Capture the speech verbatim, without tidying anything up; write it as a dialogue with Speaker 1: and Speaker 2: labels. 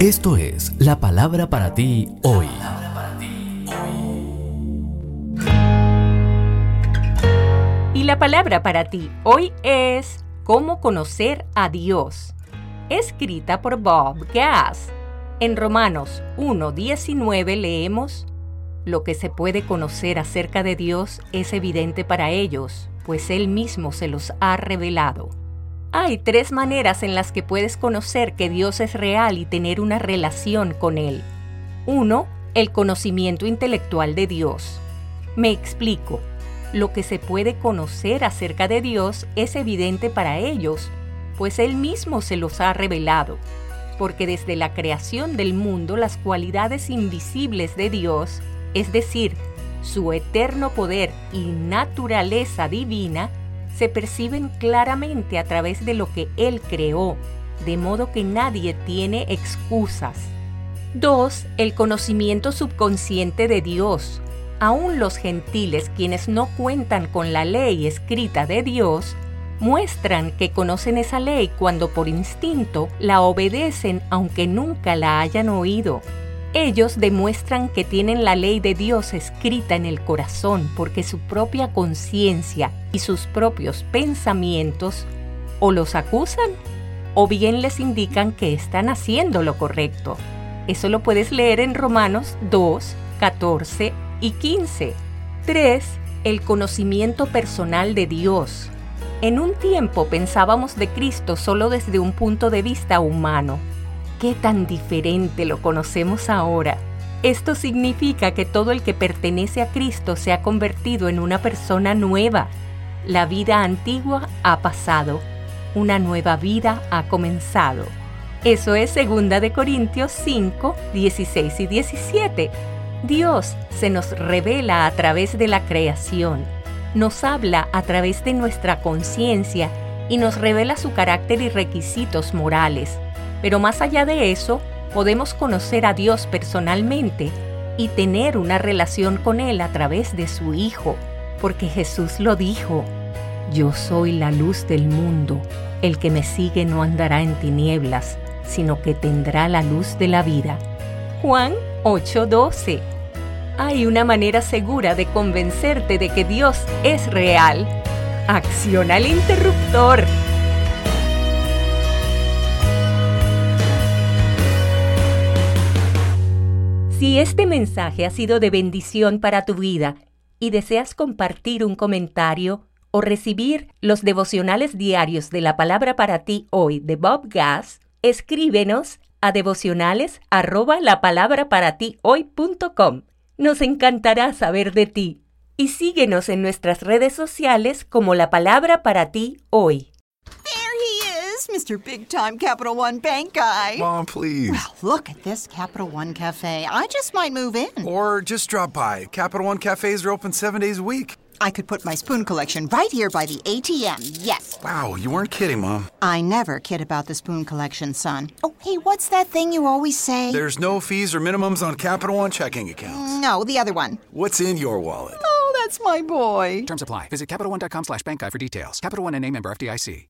Speaker 1: Esto es la palabra para ti hoy.
Speaker 2: Y la palabra para ti hoy es ¿Cómo conocer a Dios? Escrita por Bob Gass. En Romanos uno diecinueve leemos: Lo que se puede conocer acerca de Dios es evidente para ellos, pues Él mismo se los ha revelado. Hay tres maneras en las que puedes conocer que Dios es real y tener una relación con Él. Uno, el conocimiento intelectual de Dios. Me explico. Lo que se puede conocer acerca de Dios es evidente para ellos, pues Él mismo se los ha revelado. Porque desde la creación del mundo las cualidades invisibles de Dios, es decir, su eterno poder y naturaleza divina, se perciben claramente a través de lo que Él creó, de modo que nadie tiene excusas. Dos, el conocimiento subconsciente de Dios. Aún los gentiles, quienes no cuentan con la ley escrita de Dios, muestran que conocen esa ley cuando por instinto la obedecen aunque nunca la hayan oído. Ellos demuestran que tienen la ley de Dios escrita en el corazón porque su propia conciencia y sus propios pensamientos o los acusan o bien les indican que están haciendo lo correcto. Eso lo puedes leer en Romanos dos, catorce y quince. Tres. El conocimiento personal de Dios. En un tiempo pensábamos de Cristo solo desde un punto de vista humano. ¿Qué tan diferente lo conocemos ahora? Esto significa que todo el que pertenece a Cristo se ha convertido en una persona nueva. La vida antigua ha pasado, una nueva vida ha comenzado. Eso es segunda de Corintios cinco, dieciséis y diecisiete. Dios se nos revela a través de la creación, nos habla a través de nuestra conciencia y nos revela su carácter y requisitos morales. Pero más allá de eso, podemos conocer a Dios personalmente y tener una relación con Él a través de su Hijo, porque Jesús lo dijo: Yo soy la luz del mundo, el que me sigue no andará en tinieblas, sino que tendrá la luz de la vida. Juan ocho doce. Hay una manera segura de convencerte de que Dios es real. Acciona el interruptor. Si este mensaje ha sido de bendición para tu vida y deseas compartir un comentario o recibir los devocionales diarios de la palabra para ti hoy de Bob Gass, escríbenos a devocionales arroba la palabra para ti hoy punto com. Nos encantará saber de ti. Y síguenos en nuestras redes sociales como La Palabra para ti hoy.
Speaker 3: Mister Big Time Capital One Bank guy.
Speaker 4: Mom, please.
Speaker 3: Well, look at this Capital One Cafe. I just might move in.
Speaker 4: Or just drop by. Capital One cafes are open seven days a week.
Speaker 3: I could put my spoon collection right here by the A T M, yes.
Speaker 4: Wow, you weren't kidding, Mom.
Speaker 3: I never kid about the spoon collection, son. Oh, hey, what's that thing you always say?
Speaker 4: There's no fees or minimums on Capital One checking accounts.
Speaker 3: No, the other one.
Speaker 4: What's in your wallet?
Speaker 3: Oh, that's my boy.
Speaker 5: Terms apply. Visit CapitalOne.com slash bank guide for details. Capital One and a member F D I C.